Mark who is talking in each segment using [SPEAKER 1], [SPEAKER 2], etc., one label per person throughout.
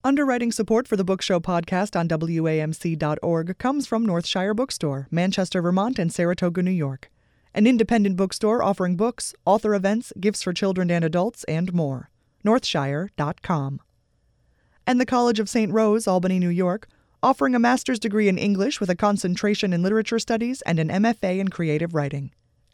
[SPEAKER 1] Underwriting support for the Book Show podcast on WAMC.org comes from Northshire Bookstore, Manchester, Vermont, and Saratoga, New York. An independent bookstore offering books, author events, gifts for children and adults, and more. Northshire.com. And the College of St. Rose, Albany, New York, offering a master's degree in English with a concentration in literature studies and an MFA in creative writing.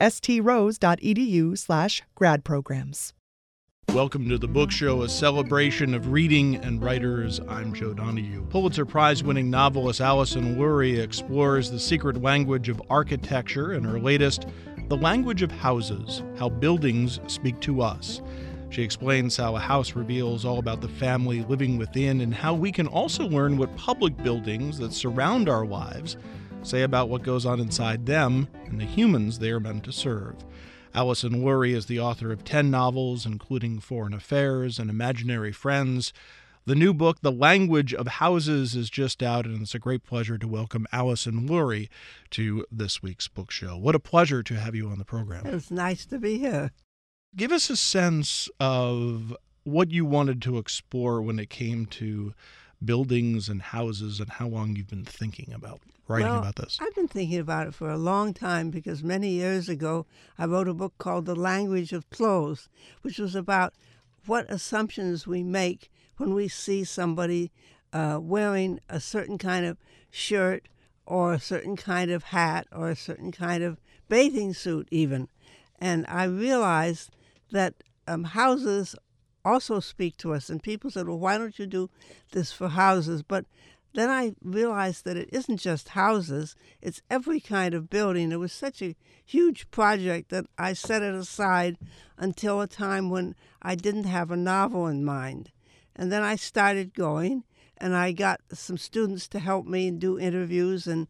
[SPEAKER 1] strose.edu/grad programs.
[SPEAKER 2] Welcome to the Book Show, a celebration of reading and writers. I'm Joe Donahue. Pulitzer Prize-winning novelist Alison Lurie explores the secret language of architecture in her latest, The Language of Houses, How Buildings Speak to Us. She explains how a house reveals all about the family living within and how we can also learn what public buildings that surround our lives say about what goes on inside them and the humans they are meant to serve. Alison Lurie is the author of 10 novels, including Foreign Affairs and Imaginary Friends. The new book, The Language of Houses, is just out, and it's a great pleasure to welcome Alison Lurie to this week's book show. What a pleasure to have you on the program.
[SPEAKER 3] It's nice to be here.
[SPEAKER 2] Give us a sense of what you wanted to explore when it came to buildings and houses and how long you've been thinking about writing about this.
[SPEAKER 3] I've been thinking about it for a long time because many years ago I wrote a book called The Language of Clothes, which was about what assumptions we make when we see somebody wearing a certain kind of shirt or a certain kind of hat or a certain kind of bathing suit even. And I realized that houses also speak to us. And people said, well, why don't you do this for houses? But then I realized that it isn't just houses, it's every kind of building. It was such a huge project that I set it aside until a time when I didn't have a novel in mind. And then I started going, and I got some students to help me and do interviews, and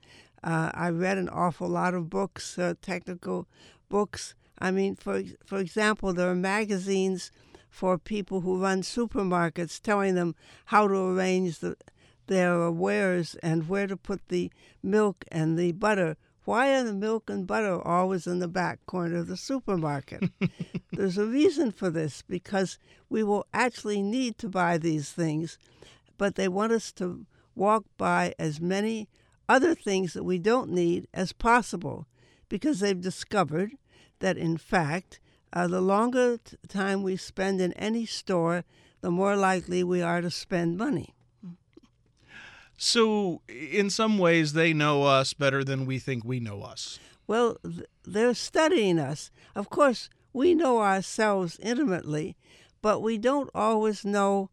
[SPEAKER 3] I read an awful lot of books, technical books. I mean, for example, there are magazines for people who run supermarkets telling them how to arrange their wares and where to put the milk and the butter. Why are the milk and butter always in the back corner of the supermarket? There's a reason for this, because we will actually need to buy these things, but they want us to walk by as many other things that we don't need as possible, because they've discovered that, in fact, the longer time we spend in any store, the more likely we are to spend money.
[SPEAKER 2] So, in some ways, they know us better than we think we know us.
[SPEAKER 3] Well, they're studying us. Of course, we know ourselves intimately, but we don't always know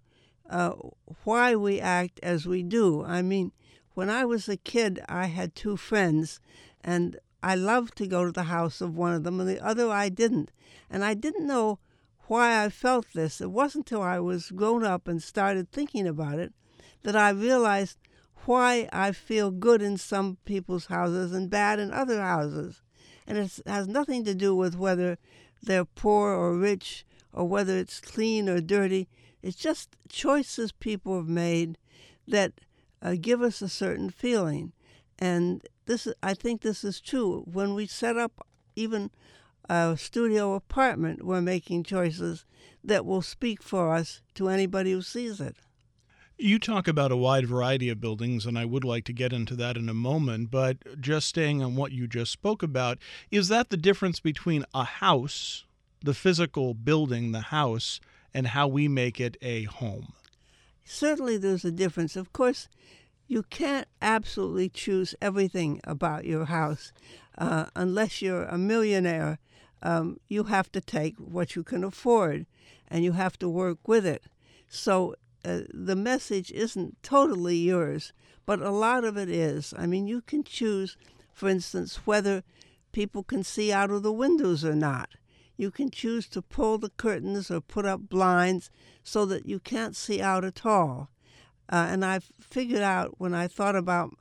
[SPEAKER 3] why we act as we do. I mean, when I was a kid, I had two friends, and I loved to go to the house of one of them, and the other I didn't. And I didn't know why I felt this. It wasn't until I was grown up and started thinking about it that I realized why I feel good in some people's houses and bad in other houses. And it has nothing to do with whether they're poor or rich or whether it's clean or dirty. It's just choices people have made that give us a certain feeling. And I think this is true. When we set up even a studio apartment, we're making choices that will speak for us to anybody who sees it.
[SPEAKER 2] You talk about a wide variety of buildings, and I would like to get into that in a moment, but just staying on what you just spoke about, is that the difference between a house, the physical building, the house, and how we make it a home?
[SPEAKER 3] Certainly there's a difference. Of course, you can't absolutely choose everything about your house. Unless you're a millionaire, you have to take what you can afford, and you have to work with it. So the message isn't totally yours, but a lot of it is. I mean, you can choose, for instance, whether people can see out of the windows or not. You can choose to pull the curtains or put up blinds so that you can't see out at all. And I've figured out when I thought about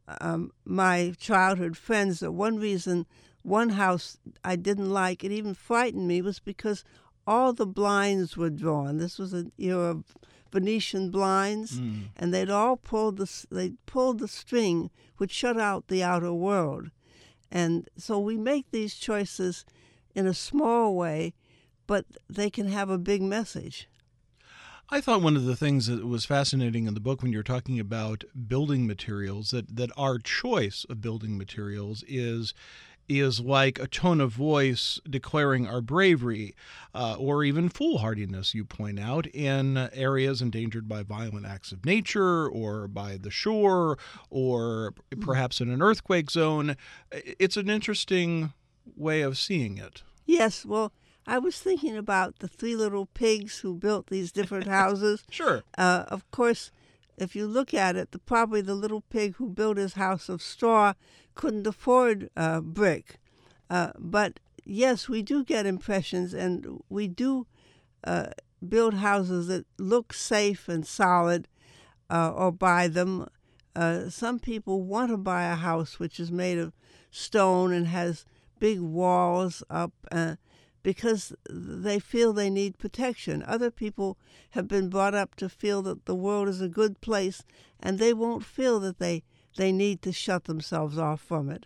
[SPEAKER 3] my childhood friends that one reason one house I didn't like, it even frightened me, was because all the blinds were drawn. This was an era of Venetian blinds, and they'd pulled the string which shut out the outer world. And so we make these choices in a small way, but they can have a big message.
[SPEAKER 2] I thought one of the things that was fascinating in the book when you're talking about building materials, that our choice of building materials is like a tone of voice declaring our bravery or even foolhardiness, you point out, in areas endangered by violent acts of nature or by the shore or perhaps in an earthquake zone. It's an interesting way of seeing it.
[SPEAKER 3] Yes, well, I was thinking about the three little pigs who built these different houses.
[SPEAKER 2] Sure.
[SPEAKER 3] Of course, if you look at it, probably the little pig who built his house of straw couldn't afford brick. But yes, we do get impressions, and we do build houses that look safe and solid, or buy them. Some people want to buy a house which is made of stone and has big walls up because they feel they need protection. Other people have been brought up to feel that the world is a good place, and they won't feel that they need to shut themselves off from it.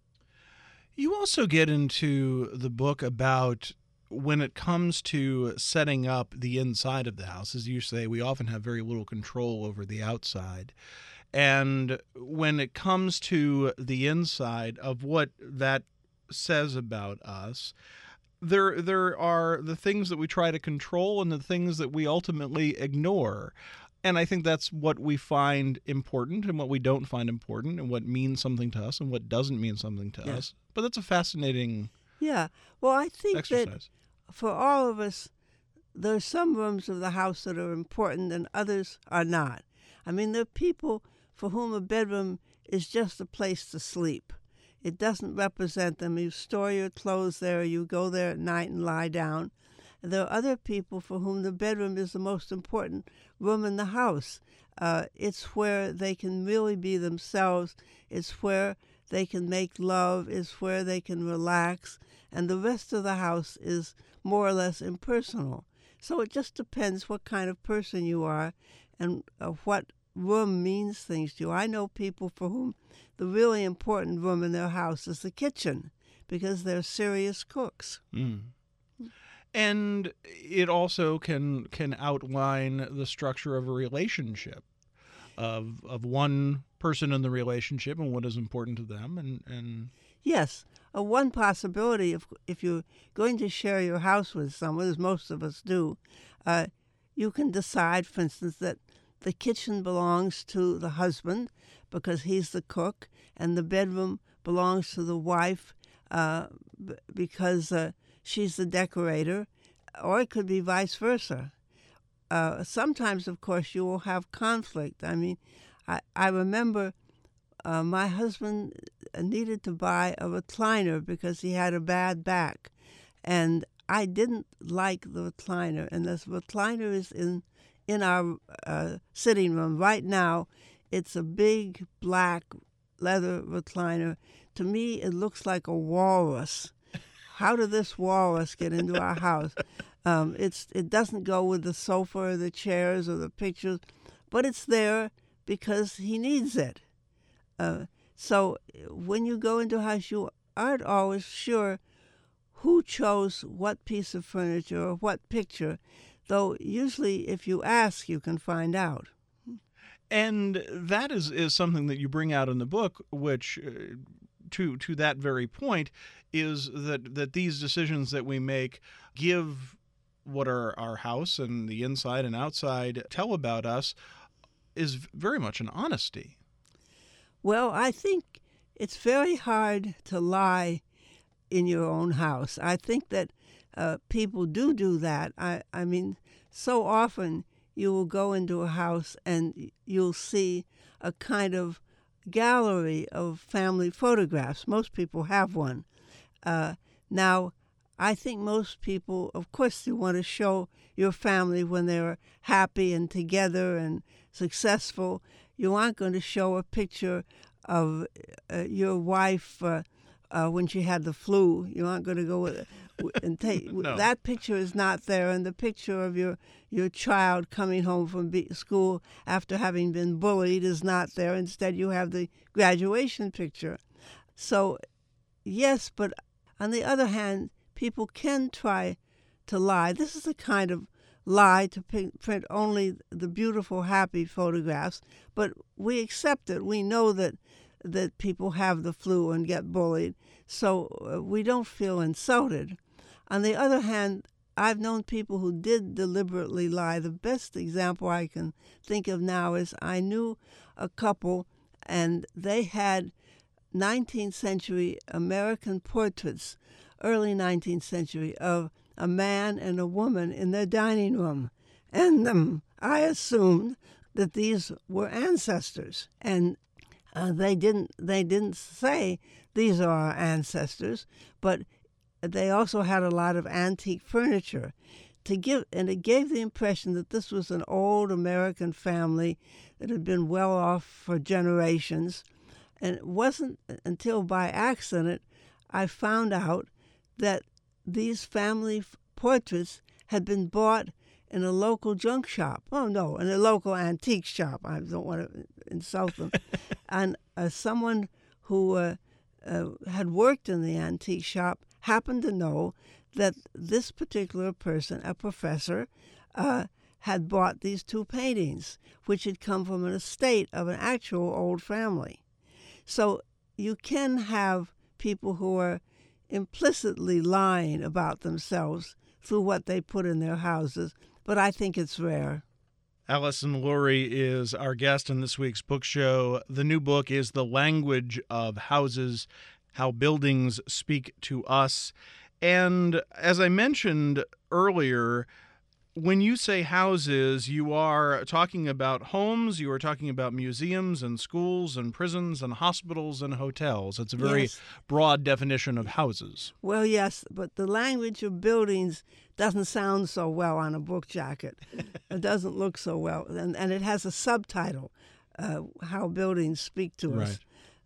[SPEAKER 2] You also get into the book about when it comes to setting up the inside of the house. As you say, we often have very little control over the outside. And when it comes to the inside of what that says about us, there are the things that we try to control and the things that we ultimately ignore. And I think that's what we find important and what we don't find important, and what means something to us and what doesn't mean something to us. But that's a fascinating
[SPEAKER 3] Well, I think
[SPEAKER 2] exercise.
[SPEAKER 3] That for all of us, there are some rooms of the house that are important and others are not. I mean, there are people for whom a bedroom is just a place to sleep. It doesn't represent them. You store your clothes there, you go there at night and lie down. And there are other people for whom the bedroom is the most important room in the house. It's where they can really be themselves. It's where they can make love. It's where they can relax. And the rest of the house is more or less impersonal. So it just depends what kind of person you are and what room means things to you. I know people for whom the really important room in their house is the kitchen because they're serious cooks.
[SPEAKER 2] Mm. And it also can outline the structure of a relationship, of one person in the relationship and what is important to them. And
[SPEAKER 3] Yes, one possibility, if you're going to share your house with someone, as most of us do, you can decide, for instance, that the kitchen belongs to the husband because he's the cook, and the bedroom belongs to the wife because she's the decorator, or it could be vice versa. Sometimes, of course, you will have conflict. I mean, I remember my husband needed to buy a recliner because he had a bad back, and I didn't like the recliner, and this recliner is in our sitting room right now. It's a big black leather recliner. To me, it looks like a walrus. How did this walrus get into our house? It doesn't go with the sofa or the chairs or the pictures, but it's there because he needs it. So when you go into a house, you aren't always sure who chose what piece of furniture or what picture, though usually if you ask, you can find out.
[SPEAKER 2] And that is something that you bring out in the book, which to that very point is that these decisions that we make give what our house and the inside and outside tell about us is very much an honesty.
[SPEAKER 3] Well, I think it's very hard to lie in your own house. I think that people do that. I mean, so often you will go into a house and you'll see a kind of gallery of family photographs. Most people have one. Now, I think most people, of course, you want to show your family when they're happy and together and successful. You aren't going to show a picture of your wife when she had the flu. You aren't going to go and take
[SPEAKER 2] No.
[SPEAKER 3] That picture is not there, and the picture of your child coming home from school after having been bullied is not there. Instead, you have the graduation picture. So, yes, but on the other hand, people can try to lie. This is the kind of lie to print only the beautiful, happy photographs, but we accept it. We know that people have the flu and get bullied, so we don't feel insulted. On the other hand, I've known people who did deliberately lie. The best example I can think of now is I knew a couple, and they had 19th century American portraits, early 19th century, of a man and a woman in their dining room. And I assumed that these were ancestors. And they didn't say these are our ancestors, but they also had a lot of antique furniture and it gave the impression that this was an old American family that had been well off for generations. And it wasn't until by accident I found out that these family portraits had been bought in a local junk shop. Oh, no, in a local antique shop. I don't want to insult them. And someone who had worked in the antique shop happened to know that this particular person, a professor, had bought these two paintings, which had come from an estate of an actual old family. So you can have people who are implicitly lying about themselves through what they put in their houses, but I think it's rare.
[SPEAKER 2] Allison Lurie is our guest in this week's book show. The new book is The Language of Houses, How Buildings Speak to Us. And as I mentioned earlier, when you say houses, you are talking about homes, you are talking about museums and schools and prisons and hospitals and hotels. It's a very broad definition of houses.
[SPEAKER 3] Well, yes, but the language of buildings doesn't sound so well on a book jacket. It doesn't look so well. And it has a subtitle, How Buildings Speak to Us.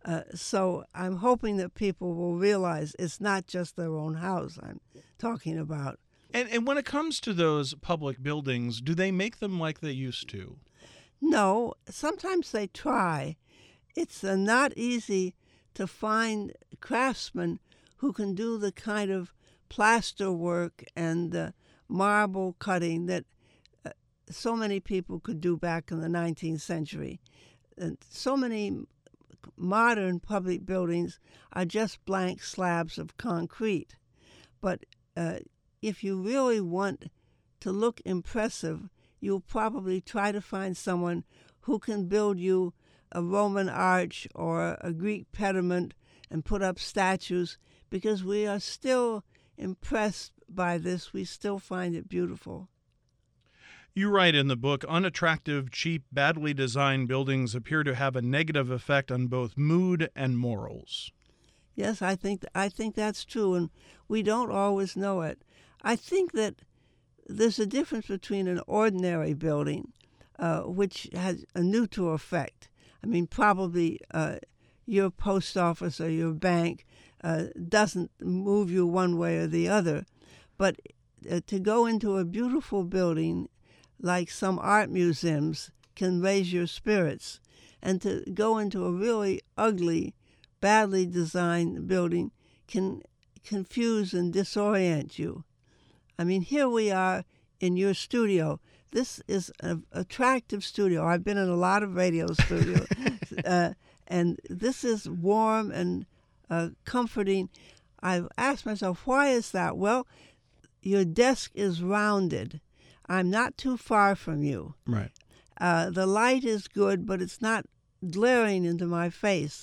[SPEAKER 3] So I'm hoping that people will realize it's not just their own house I'm talking about.
[SPEAKER 2] And when it comes to those public buildings, do they make them like they used to?
[SPEAKER 3] No, sometimes they try. It's not easy to find craftsmen who can do the kind of plaster work and marble cutting that so many people could do back in the 19th century. And so many modern public buildings are just blank slabs of concrete. But if you really want to look impressive, you'll probably try to find someone who can build you a Roman arch or a Greek pediment and put up statues, because we are still impressed by this. We still find it beautiful.
[SPEAKER 2] You write in the book, unattractive, cheap, badly designed buildings appear to have a negative effect on both mood and morals.
[SPEAKER 3] Yes, I think that's true, and we don't always know it. I think that there's a difference between an ordinary building, which has a neutral effect. I mean, probably your post office or your bank doesn't move you one way or the other. But to go into a beautiful building like some art museums can raise your spirits. And to go into a really ugly, badly designed building can confuse and disorient you. I mean, here we are in your studio. This is an attractive studio. I've been in a lot of radio studios, and this is warm and comforting. I've asked myself, why is that? Well, your desk is rounded. I'm not too far from you.
[SPEAKER 2] Right.
[SPEAKER 3] The light is good, but it's not glaring into my face.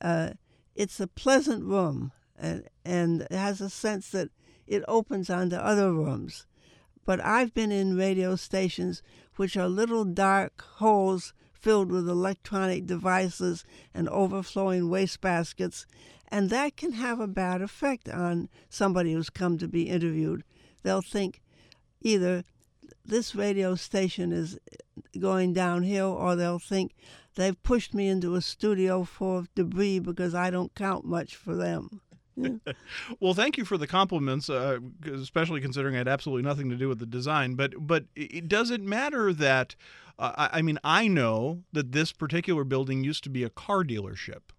[SPEAKER 3] It's a pleasant room, and it has a sense that it opens onto other rooms. But I've been in radio stations which are little dark holes filled with electronic devices and overflowing wastebaskets, and that can have a bad effect on somebody who's come to be interviewed. They'll think either this radio station is going downhill, or they'll think they've pushed me into a studio full of debris because I don't count much for them.
[SPEAKER 2] Well, thank you for the compliments, especially considering it had absolutely nothing to do with the design. But does it matter that, I know that this particular building used to be a car dealership.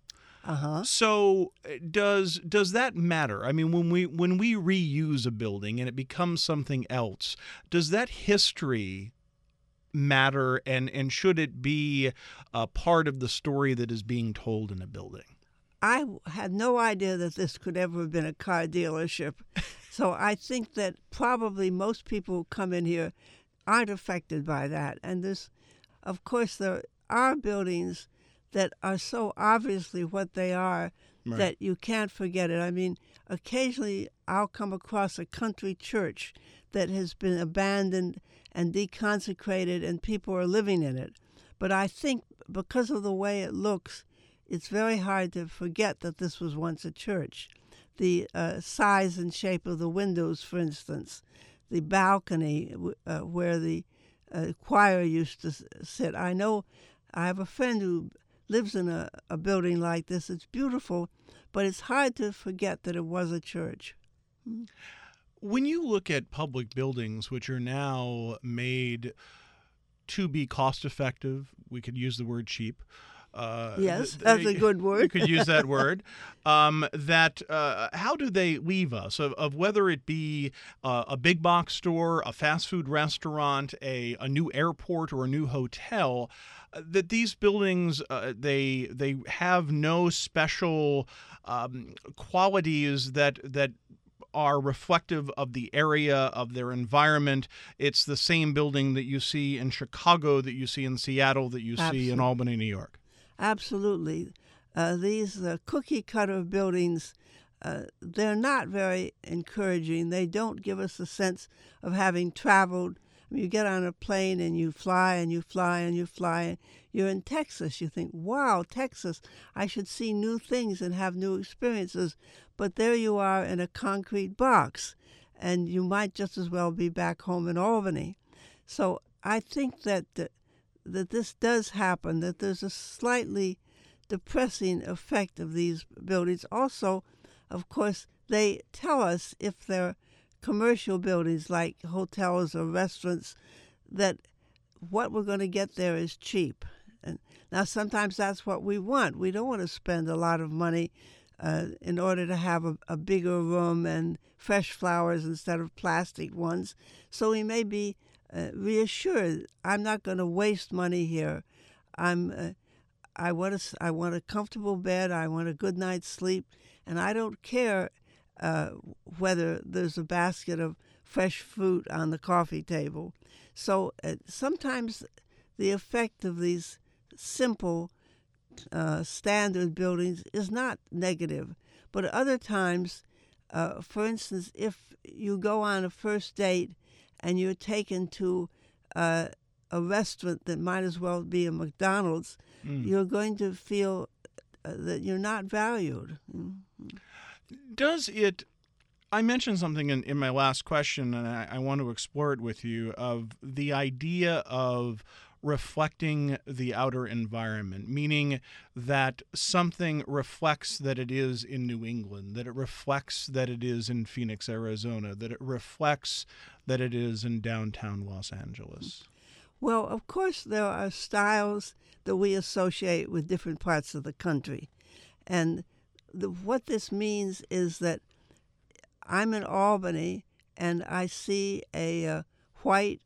[SPEAKER 3] Uh-huh.
[SPEAKER 2] So does that matter? I mean, when we reuse a building and it becomes something else, does that history matter, and should it be a part of the story that is being told in a building?
[SPEAKER 3] I had no idea that this could ever have been a car dealership. So I think that probably most people who come in here aren't affected by that. And of course, there are buildings that are so obviously what they are
[SPEAKER 2] Right.
[SPEAKER 3] that you can't forget it. I mean, occasionally I'll come across a country church that has been abandoned and deconsecrated and people are living in it. But I think because of the way it looks, it's very hard to forget that this was once a church. The size and shape of the windows, for instance, the balcony where the choir used to sit. I know I have a friend who lives in a building like this. It's beautiful, but it's hard to forget that it was a church.
[SPEAKER 2] When you look at public buildings, which are now made to be cost effective, we could use the word cheap.
[SPEAKER 3] Yes, that's a good word.
[SPEAKER 2] You could use that word. How do they leave us of whether it be a big box store, a fast food restaurant, a new airport, or a new hotel? That these buildings they have no special qualities that are reflective of the area, of their environment. It's the same building that you see in Chicago, that you see in Seattle, that you see in Albany, New York.
[SPEAKER 3] Absolutely. These cookie cutter buildings, they're not very encouraging. They don't give us a sense of having traveled. I mean, you get on a plane and you fly and you fly and you fly. And you're in Texas. You think, wow, Texas, I should see new things and have new experiences. But there you are in a concrete box, and you might just as well be back home in Albany. So I think that this does happen, that there's a slightly depressing effect of these buildings. Also, of course, they tell us if they're commercial buildings like hotels or restaurants that what we're going to get there is cheap. And now sometimes that's what we want. We don't want to spend a lot of money in order to have a bigger room and fresh flowers instead of plastic ones. So we may be reassured, I'm not going to waste money here. I want a comfortable bed. I want a good night's sleep, and I don't care whether there's a basket of fresh fruit on the coffee table. So sometimes the effect of these simple standard buildings is not negative, but other times, for instance, if you go on a first date and you're taken to a restaurant that might as well be a McDonald's, you're going to feel that you're not valued.
[SPEAKER 2] Does it? I mentioned something in my last question, and I want to explore it with you, of the idea of reflecting the outer environment, meaning that something reflects that it is in New England, that it reflects that it is in Phoenix, Arizona, that it reflects that it is in downtown Los Angeles.
[SPEAKER 3] Well, of course, there are styles that we associate with different parts of the country. And what this means is that I'm in Albany and I see a white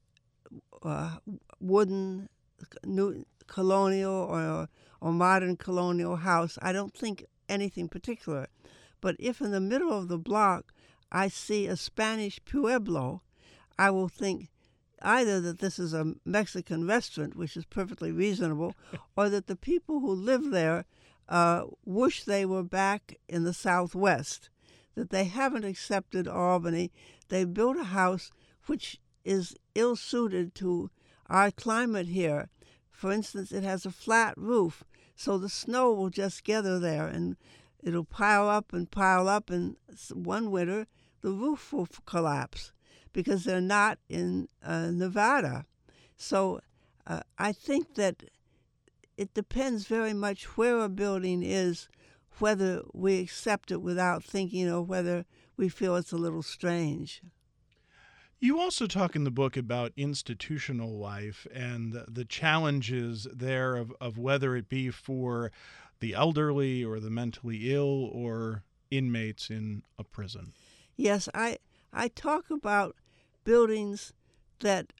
[SPEAKER 3] wooden new colonial or modern colonial house. I don't think anything particular. But if in the middle of the block I see a Spanish pueblo, I will think either that this is a Mexican restaurant, which is perfectly reasonable, or that the people who live there wish they were back in the Southwest, that they haven't accepted Albany. They built a house which is ill-suited to our climate here. For instance, it has a flat roof, so the snow will just gather there, and it'll pile up, and one winter the roof will collapse because they're not in Nevada. So I think that it depends very much where a building is, whether we accept it without thinking or whether we feel it's a little strange.
[SPEAKER 2] You also talk in the book about institutional life and the challenges there of whether it be for the elderly or the mentally ill or inmates in a prison?
[SPEAKER 3] Yes, I talk about buildings that,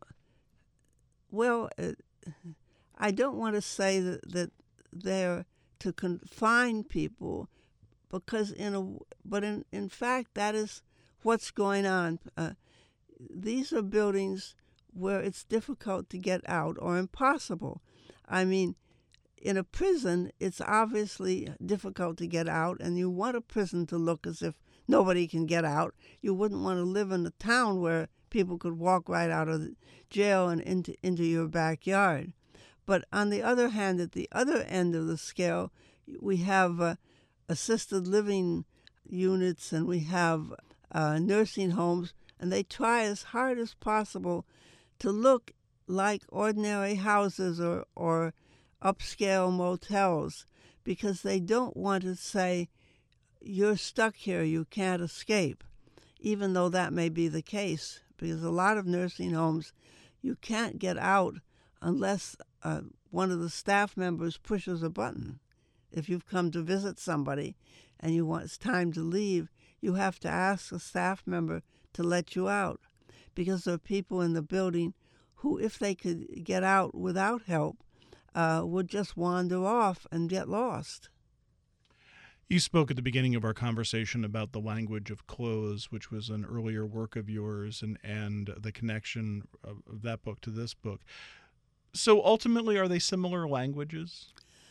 [SPEAKER 3] I don't want to say that they're to confine people, because in fact that is what's going on. These are buildings where it's difficult to get out or impossible. I mean, in a prison, it's obviously difficult to get out, and you want a prison to look as if nobody can get out. You wouldn't want to live in a town where people could walk right out of the jail and into your backyard. But on the other hand, at the other end of the scale, we have assisted living units, and we have nursing homes, and they try as hard as possible to look like ordinary houses or upscale motels, because they don't want to say, you're stuck here, you can't escape, even though that may be the case, because a lot of nursing homes, you can't get out unless one of the staff members pushes a button. If you've come to visit somebody and it's time to leave, you have to ask a staff member to let you out, because there are people in the building who, if they could get out without help, would just wander off and get lost.
[SPEAKER 2] You spoke at the beginning of our conversation about the language of clothes, which was an earlier work of yours, and the connection of that book to this book. So ultimately, are they similar languages?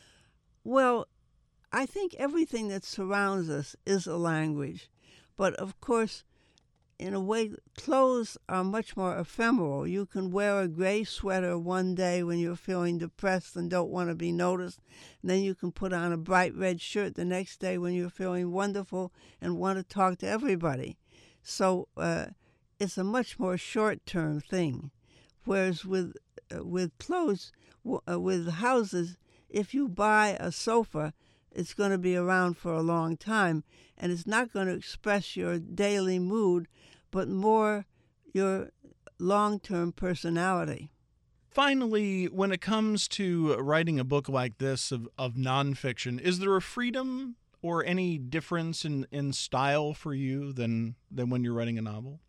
[SPEAKER 3] Well, I think everything that surrounds us is a language. But of course, in a way, clothes are much more ephemeral. You can wear a gray sweater one day when you're feeling depressed and don't want to be noticed, and then you can put on a bright red shirt the next day when you're feeling wonderful and want to talk to everybody. So it's a much more short-term thing. Whereas with clothes, with houses, if you buy a sofa, it's going to be around for a long time, and it's not going to express your daily mood, but more your long-term personality.
[SPEAKER 2] Finally, when it comes to writing a book like this of nonfiction, is there a freedom or any difference in style for you than when you're writing a novel?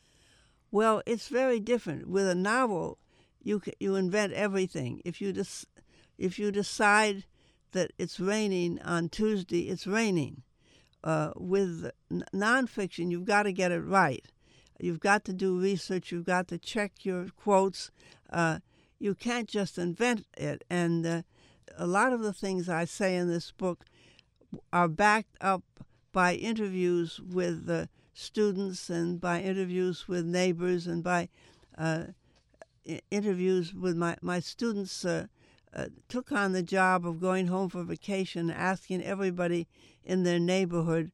[SPEAKER 3] Well, it's very different. With a novel, you invent everything. If you decide that it's raining on Tuesday, it's raining. With nonfiction, you've got to get it right. You've got to do research. You've got to check your quotes. You can't just invent it. And a lot of the things I say in this book are backed up by interviews with students and by interviews with neighbors and by interviews with my students. Took on the job of going home for vacation, asking everybody in their neighborhood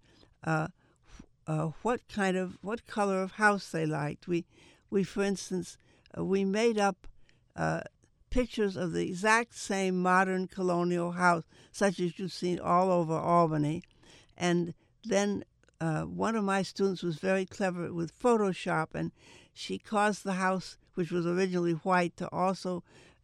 [SPEAKER 3] what color of house they liked. We for instance, we made up pictures of the exact same modern colonial house, such as you've seen all over Albany, and then one of my students was very clever with Photoshop, and she caused the house, which was originally white, to also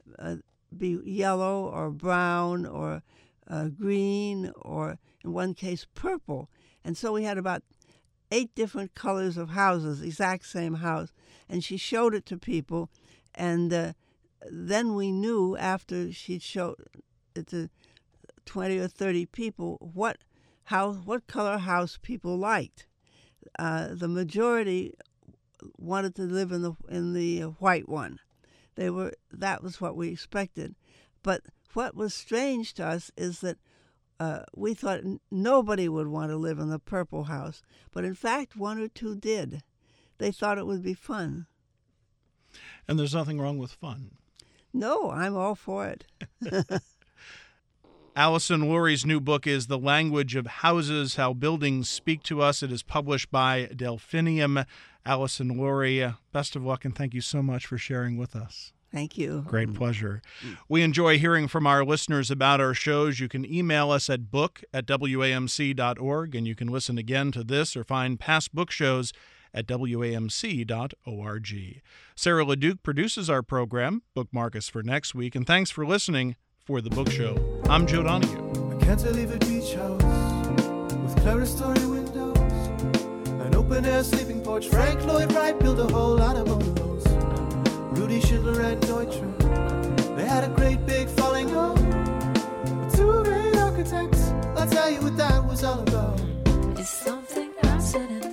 [SPEAKER 3] be yellow or brown or green, or in one case purple. And so we had about 8 different colors of houses, exact same house, and she showed it to people, and then we knew after she'd showed it to 20 or 30 people what color house people liked. The majority wanted to live in the white one. That was what we expected. But what was strange to us is that we thought nobody would want to live in the purple house. But in fact, 1 or 2 did. They thought it would be fun.
[SPEAKER 2] And there's nothing wrong with fun.
[SPEAKER 3] No, I'm all for it.
[SPEAKER 2] Allison Lurie's new book is The Language of Houses, How Buildings Speak to Us. It is published by Delphinium. Allison Lurie, best of luck, and thank you so much for sharing with us.
[SPEAKER 3] Thank you.
[SPEAKER 2] Great pleasure. We enjoy hearing from our listeners about our shows. You can email us at book@wamc.org, and you can listen again to this or find past book shows at wamc.org. Sarah LeDuc produces our program. Bookmark us for next week, and thanks for listening for The Book Show. I'm Joe Donahue.
[SPEAKER 4] cantilevered beach house with clerestory windows, an open-air sleeping porch. Frank Lloyd Wright built a whole lot of bungalows. Rudy Schindler and Deutscher, they had a great big falling out. But two great architects, I'll tell you what that was all about.
[SPEAKER 5] It's something I said in